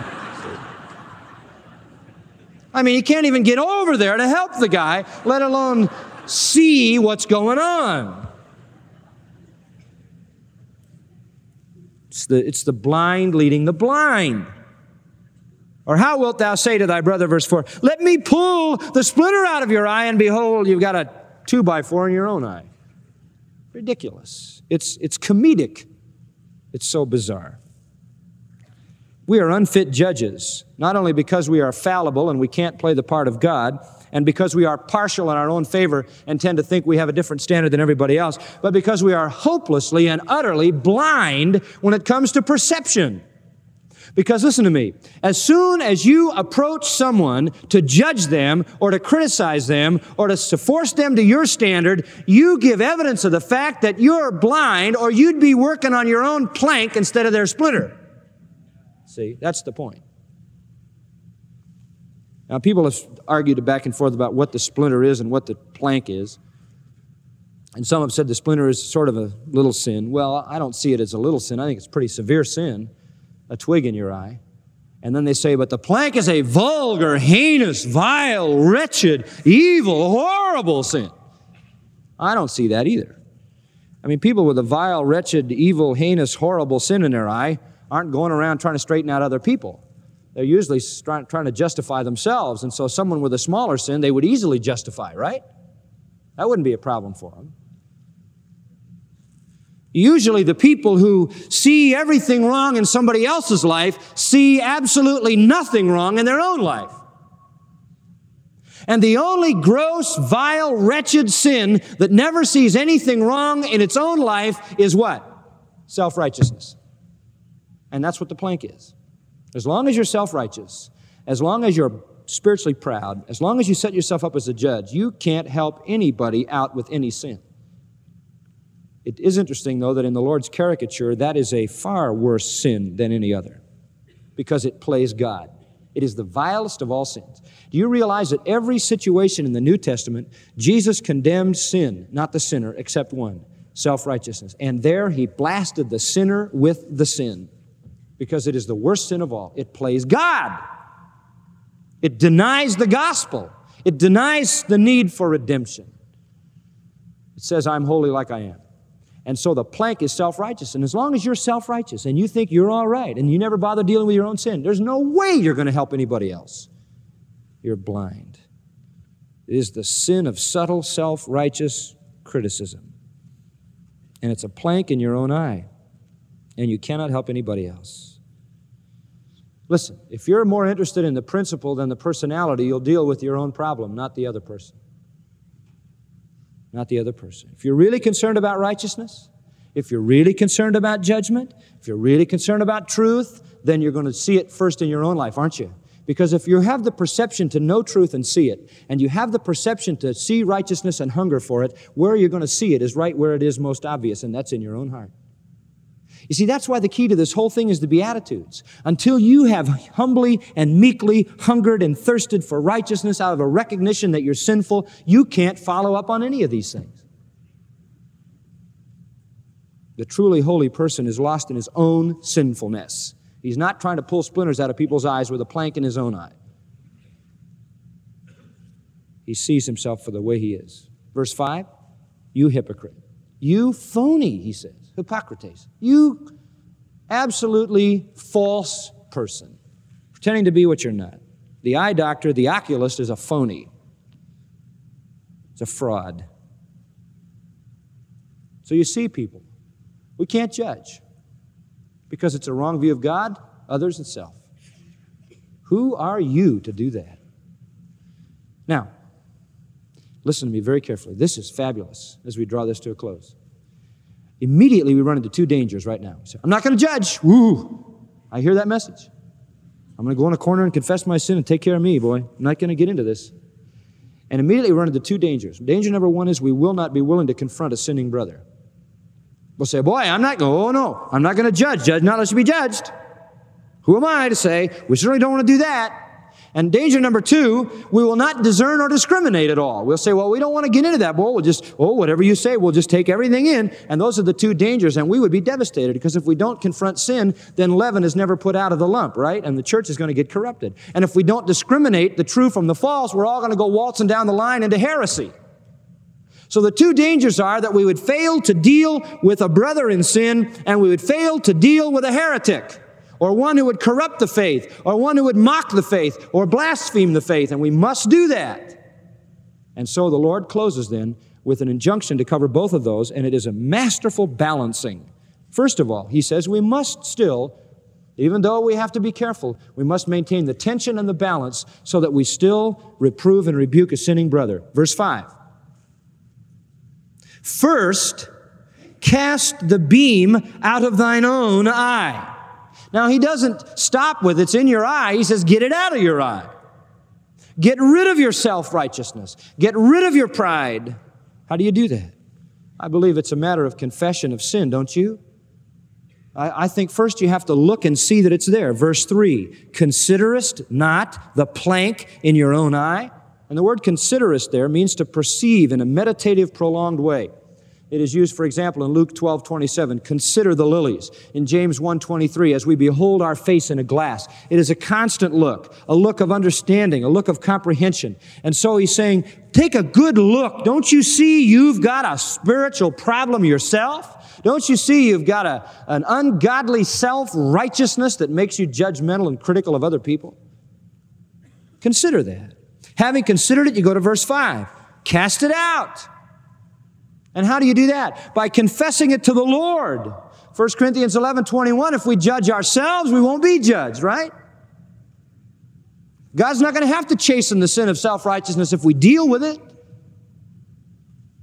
I mean, he can't even get over there to help the guy, let alone see what's going on. It's the, it's the blind leading the blind. Or how wilt thou say to thy brother, verse four, let me pull the splinter out of your eye, and behold, you've got a two-by-four in your own eye. Ridiculous. It's, it's comedic. It's so bizarre. We are unfit judges, not only because we are fallible and we can't play the part of God, and because we are partial in our own favor and tend to think we have a different standard than everybody else, but because we are hopelessly and utterly blind when it comes to perception. Because listen to me, as soon as you approach someone to judge them or to criticize them or to force them to your standard, you give evidence of the fact that you're blind, or you'd be working on your own plank instead of their splinter. See, that's the point. Now, people have argued back and forth about what the splinter is and what the plank is. And some have said the splinter is sort of a little sin. Well, I don't see it as a little sin. I think it's a pretty severe sin, a twig in your eye. And then they say, but the plank is a vulgar, heinous, vile, wretched, evil, horrible sin. I don't see that either. I mean, people with a vile, wretched, evil, heinous, horrible sin in their eye aren't going around trying to straighten out other people. They're usually trying, trying to justify themselves. And so someone with a smaller sin, they would easily justify, right? That wouldn't be a problem for them. Usually the people who see everything wrong in somebody else's life see absolutely nothing wrong in their own life. And the only gross, vile, wretched sin that never sees anything wrong in its own life is what? Self-righteousness. And that's what the plank is. As long as you're self-righteous, as long as you're spiritually proud, as long as you set yourself up as a judge, you can't help anybody out with any sin. It is interesting, though, that in the Lord's caricature, that is a far worse sin than any other, because it plays God. It is the vilest of all sins. Do you realize that every situation in the New Testament, Jesus condemned sin, not the sinner, except one, self-righteousness. And there he blasted the sinner with the sin, because it is the worst sin of all. It plays God. It denies the gospel. It denies the need for redemption. It says, I'm holy like I am. And so the plank is self-righteous. And as long as you're self-righteous and you think you're all right and you never bother dealing with your own sin, there's no way you're going to help anybody else. You're blind. It is the sin of subtle self-righteous criticism. And it's a plank in your own eye. And you cannot help anybody else. Listen, if you're more interested in the principle than the personality, you'll deal with your own problem, not the other person. Not the other person. If you're really concerned about righteousness, if you're really concerned about judgment, if you're really concerned about truth, then you're going to see it first in your own life, aren't you? Because if you have the perception to know truth and see it, and you have the perception to see righteousness and hunger for it, where you're going to see it is right where it is most obvious, and that's in your own heart. You see, that's why the key to this whole thing is the Beatitudes. Until you have humbly and meekly hungered and thirsted for righteousness out of a recognition that you're sinful, you can't follow up on any of these things. The truly holy person is lost in his own sinfulness. He's not trying to pull splinters out of people's eyes with a plank in his own eye. He sees himself for the way he is. Verse five, you hypocrite. You phony, he says. Hippocrates. You absolutely false person, pretending to be what you're not. The eye doctor, the oculist, is a phony. It's a fraud. So you see, people, we can't judge because it's a wrong view of God, others, and self. Who are you to do that? Now, listen to me very carefully. This is fabulous as we draw this to a close. Immediately we run into two dangers right now. We say, I'm not going to judge. Woo! I hear that message. I'm going to go in a corner and confess my sin and take care of me, boy. I'm not going to get into this. And immediately we run into two dangers. Danger number one is we will not be willing to confront a sinning brother. We'll say, boy, I'm not going, oh no, I'm not going to judge. Judge not lest you be judged. Who am I to say, we certainly don't want to do that. And danger number two, we will not discern or discriminate at all. We'll say, well, we don't want to get into that, boy. We'll just, oh, whatever you say, we'll just take everything in. And those are the two dangers. And we would be devastated because if we don't confront sin, then leaven is never put out of the lump, right? And the church is going to get corrupted. And if we don't discriminate the true from the false, we're all going to go waltzing down the line into heresy. So the two dangers are that we would fail to deal with a brother in sin and we would fail to deal with a heretic, or one who would corrupt the faith, or one who would mock the faith, or blaspheme the faith, and we must do that. And so the Lord closes then with an injunction to cover both of those, and it is a masterful balancing. First of all, he says we must still, even though we have to be careful, we must maintain the tension and the balance so that we still reprove and rebuke a sinning brother. Verse five. First, cast the beam out of thine own eye. Now, he doesn't stop with it's in your eye. He says, get it out of your eye. Get rid of your self-righteousness. Get rid of your pride. How do you do that? I believe it's a matter of confession of sin, don't you? I, I think first you have to look and see that it's there. Verse three, considerest not the plank in your own eye? And the word considerest there means to perceive in a meditative, prolonged way. It is used, for example, in Luke twelve twenty-seven, consider the lilies. In James one twenty-three, as we behold our face in a glass. It is a constant look, a look of understanding, a look of comprehension. And so he's saying, take a good look. Don't you see you've got a spiritual problem yourself? Don't you see you've got a, an ungodly self-righteousness that makes you judgmental and critical of other people? Consider that. Having considered it, you go to verse five. Cast it out. And how do you do that? By confessing it to the Lord. First Corinthians eleven twenty-one, if we judge ourselves, we won't be judged, right? God's not going to have to chasten the sin of self-righteousness if we deal with it.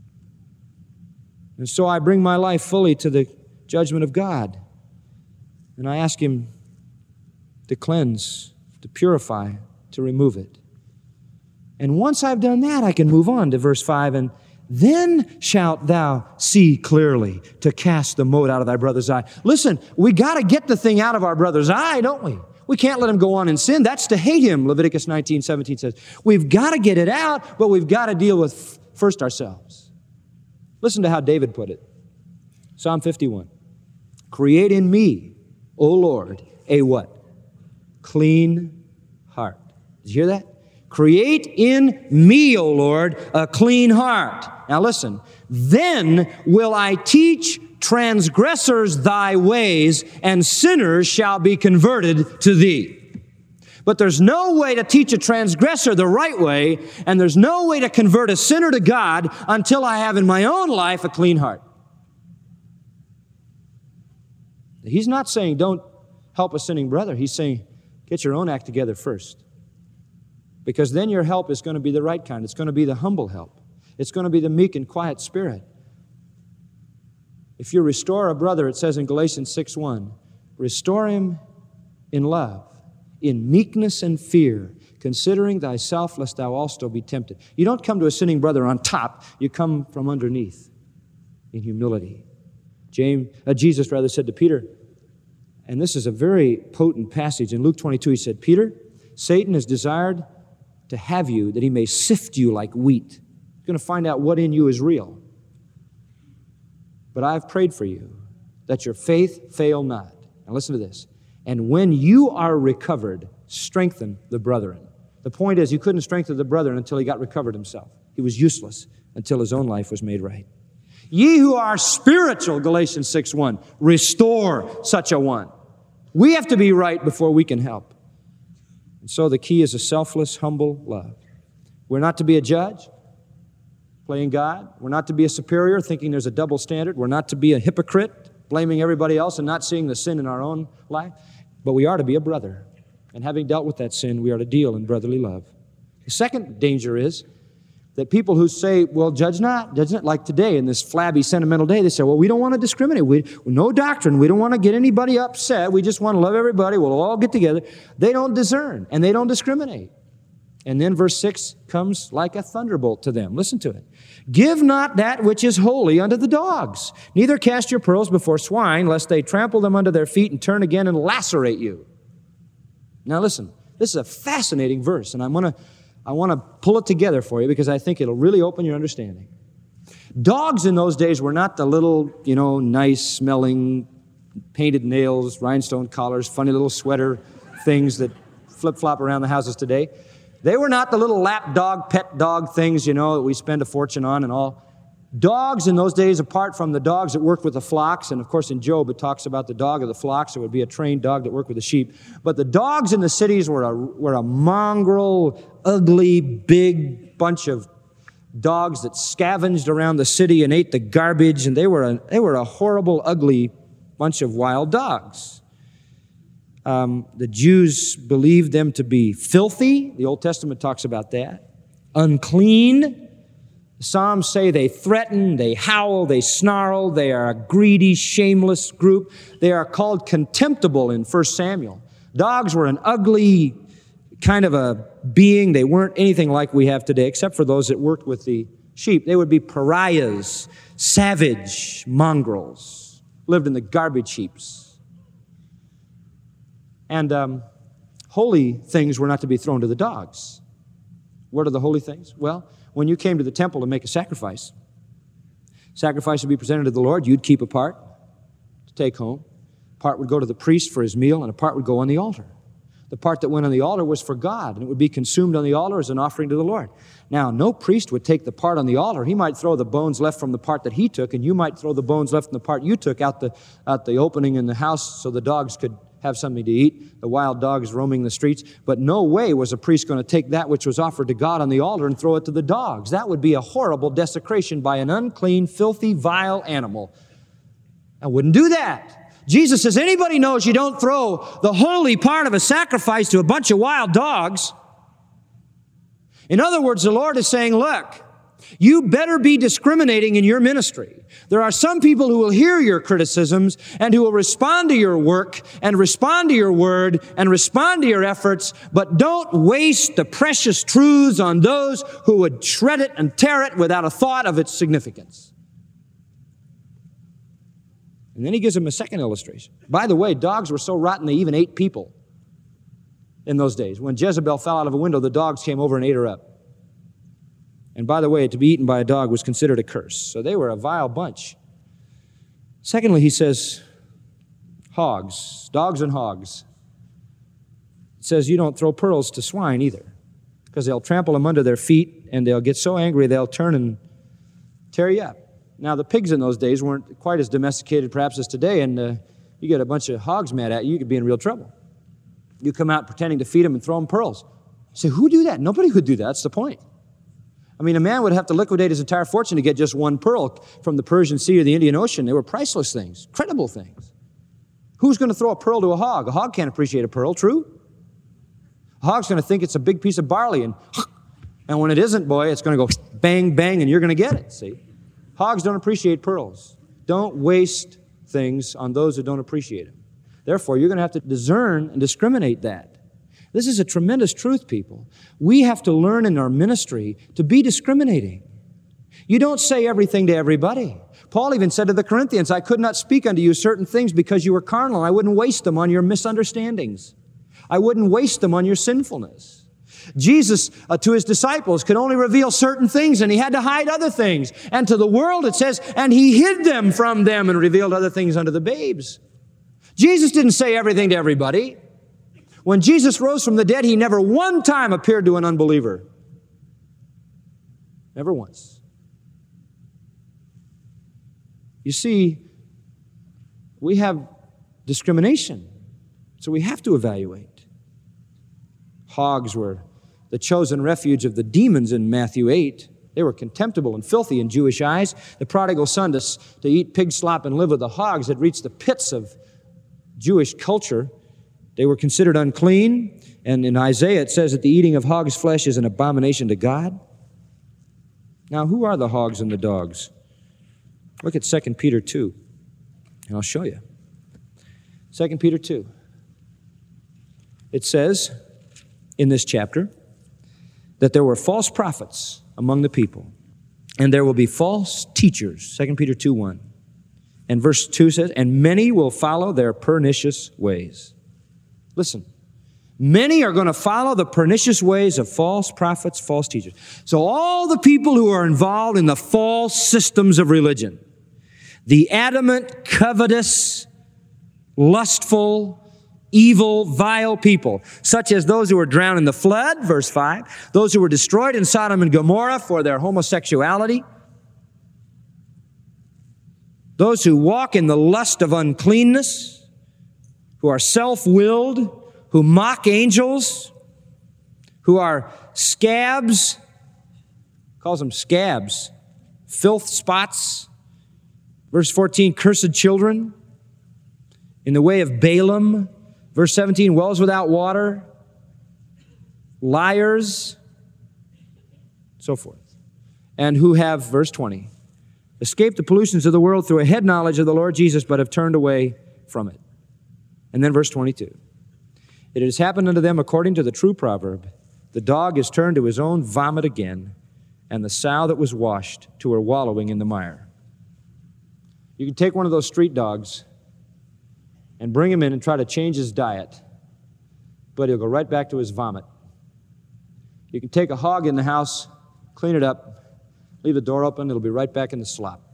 And so I bring my life fully to the judgment of God. And I ask Him to cleanse, to purify, to remove it. And once I've done that, I can move on to verse five, and then shalt thou see clearly to cast the mote out of thy brother's eye. Listen, we got to get the thing out of our brother's eye, don't we? We can't let him go on in sin. That's to hate him, Leviticus nineteen seventeen says. We've got to get it out, but we've got to deal with first ourselves. Listen to how David put it. Psalm fifty-one. Create in me, O Lord, a what? Clean heart. Did you hear that? Create in me, O Lord, a clean heart. Now listen. Then will I teach transgressors thy ways, and sinners shall be converted to thee. But there's no way to teach a transgressor the right way, and there's no way to convert a sinner to God until I have in my own life a clean heart. He's not saying don't help a sinning brother. He's saying get your own act together first. Because then your help is going to be the right kind. It's going to be the humble help. It's going to be the meek and quiet spirit. If you restore a brother, it says in Galatians six one, restore him in love, in meekness and fear, considering thyself, lest thou also be tempted. You don't come to a sinning brother on top. You come from underneath in humility. James, uh, Jesus rather said to Peter, and this is a very potent passage. In Luke twenty-two, he said, Peter, Satan has desired to have you that he may sift you like wheat. He's going to find out what in you is real. But I've prayed for you that your faith fail not. Now listen to this. And when you are recovered, strengthen the brethren. The point is, you couldn't strengthen the brethren until he got recovered himself. He was useless until his own life was made right. Ye who are spiritual, Galatians six one, restore such a one. We have to be right before we can help. And so the key is a selfless, humble love. We're not to be a judge, playing God. We're not to be a superior, thinking there's a double standard. We're not to be a hypocrite, blaming everybody else and not seeing the sin in our own life. But we are to be a brother. And having dealt with that sin, we are to deal in brotherly love. The second danger is that people who say, well, judge not, judge not, like today in this flabby, sentimental day, they say, well, we don't want to discriminate. We, no doctrine. We don't want to get anybody upset. We just want to love everybody. We'll all get together. They don't discern, and they don't discriminate. And then verse six comes like a thunderbolt to them. Listen to it. Give not that which is holy unto the dogs, neither cast your pearls before swine, lest they trample them under their feet and turn again and lacerate you. Now listen, this is a fascinating verse, and I'm going to I want to pull it together for you because I think it'll really open your understanding. Dogs in those days were not the little, you know, nice-smelling, painted nails, rhinestone collars, funny little sweater things that flip-flop around the houses today. They were not the little lap dog, pet dog things, you know, that we spend a fortune on and all. Dogs in those days, apart from the dogs that worked with the flocks, and of course in Job it talks about the dog of the flocks, it would be a trained dog that worked with the sheep. But the dogs in the cities were a, were a mongrel, ugly, big bunch of dogs that scavenged around the city and ate the garbage, and they were a, they were a horrible, ugly bunch of wild dogs. Um, the Jews believed them to be filthy. The Old Testament talks about that. Unclean. The Psalms say they threaten, they howl, they snarl. They are a greedy, shameless group. They are called contemptible in First Samuel. Dogs were an ugly kind of a being. They weren't anything like we have today, except for those that worked with the sheep. They would be pariahs, savage mongrels, lived in the garbage heaps. And um, holy things were not to be thrown to the dogs. What are the holy things? Well, when you came to the temple to make a sacrifice, sacrifice would be presented to the Lord. You'd keep a part to take home. A part would go to the priest for his meal, and a part would go on the altar. The part that went on the altar was for God, and it would be consumed on the altar as an offering to the Lord. Now, no priest would take the part on the altar. He might throw the bones left from the part that he took, and you might throw the bones left from the part you took out the, out the opening in the house so the dogs could have something to eat, the wild dogs roaming the streets. But no way was a priest going to take that which was offered to God on the altar and throw it to the dogs. That would be a horrible desecration by an unclean, filthy, vile animal. I wouldn't do that. Jesus says, anybody knows you don't throw the holy part of a sacrifice to a bunch of wild dogs. In other words, the Lord is saying, look, You better be discriminating in your ministry. There are some people who will hear your criticisms and who will respond to your work and respond to your word and respond to your efforts, but don't waste the precious truths on those who would shred it and tear it without a thought of its significance. And then he gives them a second illustration. By the way, dogs were so rotten they even ate people in those days. When Jezebel fell out of a window, the dogs came over and ate her up. And by the way, to be eaten by a dog was considered a curse. So they were a vile bunch. Secondly, he says, hogs, dogs and hogs. It says you don't throw pearls to swine either, because they'll trample them under their feet and they'll get so angry they'll turn and tear you up. Now, the pigs in those days weren't quite as domesticated perhaps as today, and uh, you get a bunch of hogs mad at you, you could be in real trouble. You come out pretending to feed them and throw them pearls. You say, who would do that? Nobody would do that. That's the point. I mean, a man would have to liquidate his entire fortune to get just one pearl from the Persian Sea or the Indian Ocean. They were priceless things, credible things. Who's going to throw a pearl to a hog? A hog can't appreciate a pearl, true? A hog's going to think it's a big piece of barley, and, and when it isn't, boy, it's going to go bang, bang, and you're going to get it, see? Hogs don't appreciate pearls. Don't waste things on those who don't appreciate them. Therefore, you're going to have to discern and discriminate that. This is a tremendous truth, people. We have to learn in our ministry to be discriminating. You don't say everything to everybody. Paul even said to the Corinthians, I could not speak unto you certain things because you were carnal. I wouldn't waste them on your misunderstandings. I wouldn't waste them on your sinfulness. Jesus, uh, to his disciples, could only reveal certain things, and he had to hide other things. And to the world, it says, and he hid them from them and revealed other things unto the babes. Jesus didn't say everything to everybody. When Jesus rose from the dead, he never one time appeared to an unbeliever. Never once. You see, we have discrimination, so we have to evaluate. Hogs were the chosen refuge of the demons in Matthew eight. They were contemptible and filthy in Jewish eyes. The prodigal son to, to eat pig slop and live with the hogs had reached the pits of Jewish culture. They were considered unclean, and in Isaiah it says that the eating of hog's flesh is an abomination to God. Now, who are the hogs and the dogs? Look at Second Peter two, and I'll show you. Second Peter two. It says in this chapter that there were false prophets among the people, and there will be false teachers. Second Peter two one. And verse two says, and many will follow their pernicious ways. Listen, many are going to follow the pernicious ways of false prophets, false teachers. So all the people who are involved in the false systems of religion, the adamant, covetous, lustful, evil, vile people, such as those who were drowned in the flood, verse five, those who were destroyed in Sodom and Gomorrah for their homosexuality, those who walk in the lust of uncleanness, who are self-willed, who mock angels, who are scabs, calls them scabs, filth spots. Verse fourteen, cursed children, in the way of Balaam. Verse seventeen, wells without water, liars, so forth. And who have, verse twenty, escaped the pollutions of the world through a head knowledge of the Lord Jesus, but have turned away from it. And then verse twenty-two. It has happened unto them according to the true proverb, the dog is turned to his own vomit again, and the sow that was washed to her wallowing in the mire. You can take one of those street dogs and bring him in and try to change his diet, but he'll go right back to his vomit. You can take a hog in the house, clean it up, leave the door open, it'll be right back in the slop.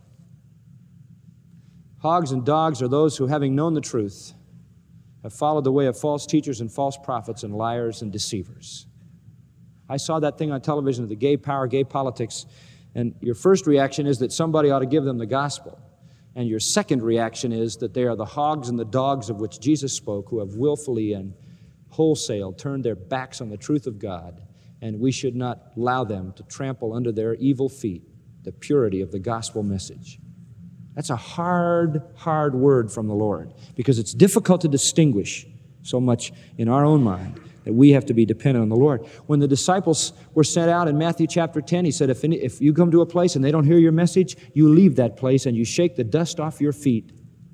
Hogs and dogs are those who, having known the truth, have followed the way of false teachers and false prophets and liars and deceivers. I saw that thing on television of the gay power, gay politics, and your first reaction is that somebody ought to give them the gospel. And your second reaction is that they are the hogs and the dogs of which Jesus spoke, who have willfully and wholesale turned their backs on the truth of God, and we should not allow them to trample under their evil feet the purity of the gospel message. That's a hard, hard word from the Lord, because it's difficult to distinguish so much in our own mind that we have to be dependent on the Lord. When the disciples were sent out in Matthew chapter ten, he said, if, any, if you come to a place and they don't hear your message, you leave that place and you shake the dust off your feet.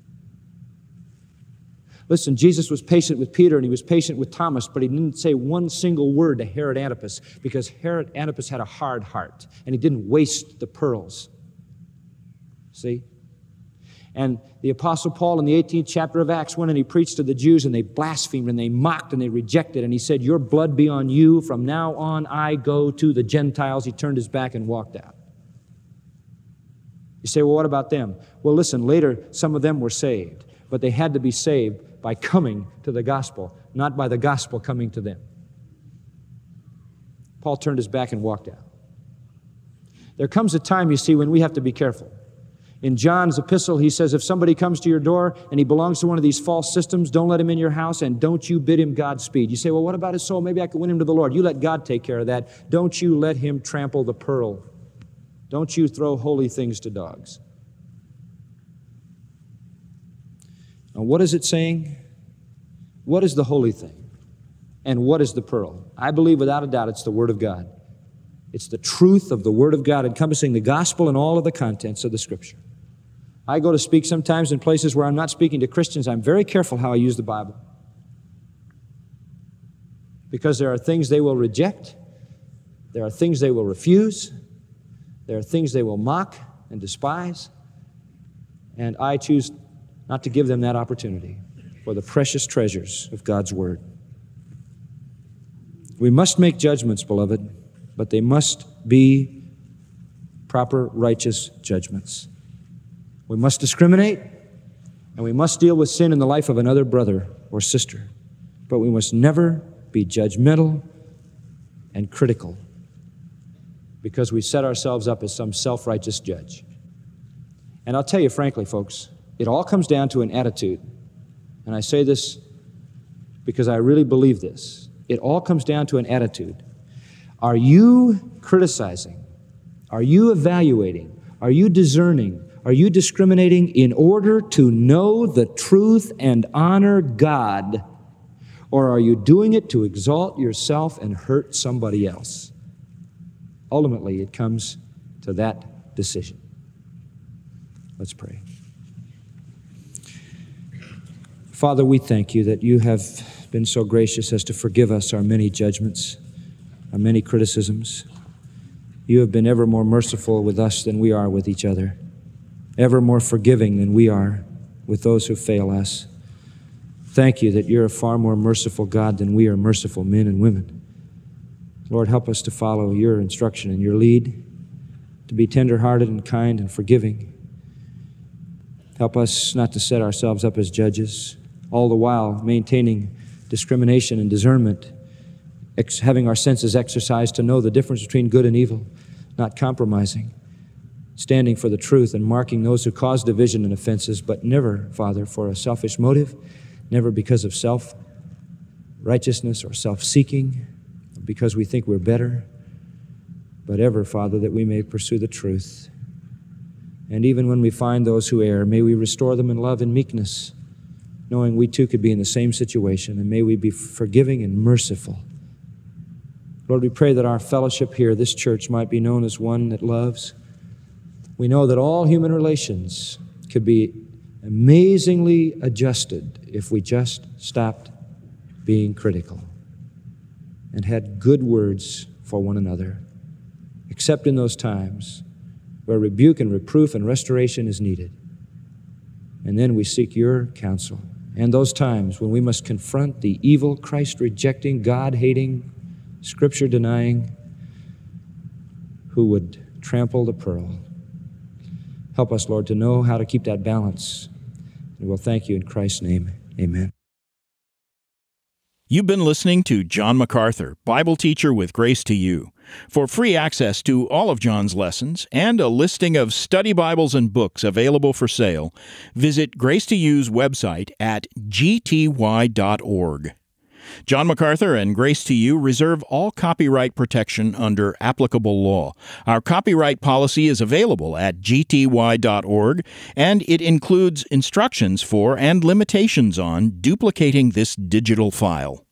Listen, Jesus was patient with Peter and he was patient with Thomas, but he didn't say one single word to Herod Antipas because Herod Antipas had a hard heart and he didn't waste the pearls. See? And the Apostle Paul in the eighteenth chapter of Acts went and he preached to the Jews and they blasphemed and they mocked and they rejected. And he said, your blood be on you. From now on I go to the Gentiles. He turned his back and walked out. You say, well, what about them? Well, listen, later some of them were saved, but they had to be saved by coming to the gospel, not by the gospel coming to them. Paul turned his back and walked out. There comes a time, you see, when we have to be careful. In John's epistle, he says, if somebody comes to your door and he belongs to one of these false systems, don't let him in your house and don't you bid him Godspeed. You say, well, what about his soul? Maybe I could win him to the Lord. You let God take care of that. Don't you let him trample the pearl. Don't you throw holy things to dogs. Now, what is it saying? What is the holy thing? And what is the pearl? I believe without a doubt it's the Word of God. It's the truth of the Word of God encompassing the gospel and all of the contents of the Scripture. I go to speak sometimes in places where I'm not speaking to Christians. I'm very careful how I use the Bible. Because there are things they will reject. There are things they will refuse. There are things they will mock and despise. And I choose not to give them that opportunity for the precious treasures of God's Word. We must make judgments, beloved, but they must be proper, righteous judgments. We must discriminate, and we must deal with sin in the life of another brother or sister, but we must never be judgmental and critical because we set ourselves up as some self-righteous judge. And I'll tell you frankly, folks, it all comes down to an attitude. And I say this because I really believe this. It all comes down to an attitude. Are you criticizing? Are you evaluating? Are you discerning? Are you discriminating in order to know the truth and honor God? Or are you doing it to exalt yourself and hurt somebody else? Ultimately, it comes to that decision. Let's pray. Father, we thank you that you have been so gracious as to forgive us our many judgments, our many criticisms. You have been ever more merciful with us than we are with each other, ever more forgiving than we are with those who fail us. Thank you that you're a far more merciful God than we are merciful men and women. Lord, help us to follow your instruction and your lead, to be tender-hearted and kind and forgiving. Help us not to set ourselves up as judges, all the while maintaining discrimination and discernment, ex- having our senses exercised to know the difference between good and evil, not compromising, standing for the truth and marking those who cause division and offenses, but never, Father, for a selfish motive, never because of self-righteousness or self-seeking, because we think we're better, but ever, Father, that we may pursue the truth. And even when we find those who err, may we restore them in love and meekness, knowing we too could be in the same situation, and may we be forgiving and merciful. Lord, we pray that our fellowship here, this church, might be known as one that loves. We know that all human relations could be amazingly adjusted if we just stopped being critical and had good words for one another, except in those times where rebuke and reproof and restoration is needed. And then we seek your counsel. And those times when we must confront the evil, Christ-rejecting, God-hating, Scripture-denying, who would trample the pearl. Help us, Lord, to know how to keep that balance. And we'll thank you in Christ's name. Amen. You've been listening to John MacArthur, Bible teacher with Grace to You. For free access to all of John's lessons and a listing of study Bibles and books available for sale, visit Grace to You's website at g t y dot org. John MacArthur and Grace to You reserve all copyright protection under applicable law. Our copyright policy is available at g t y dot org, and it includes instructions for and limitations on duplicating this digital file.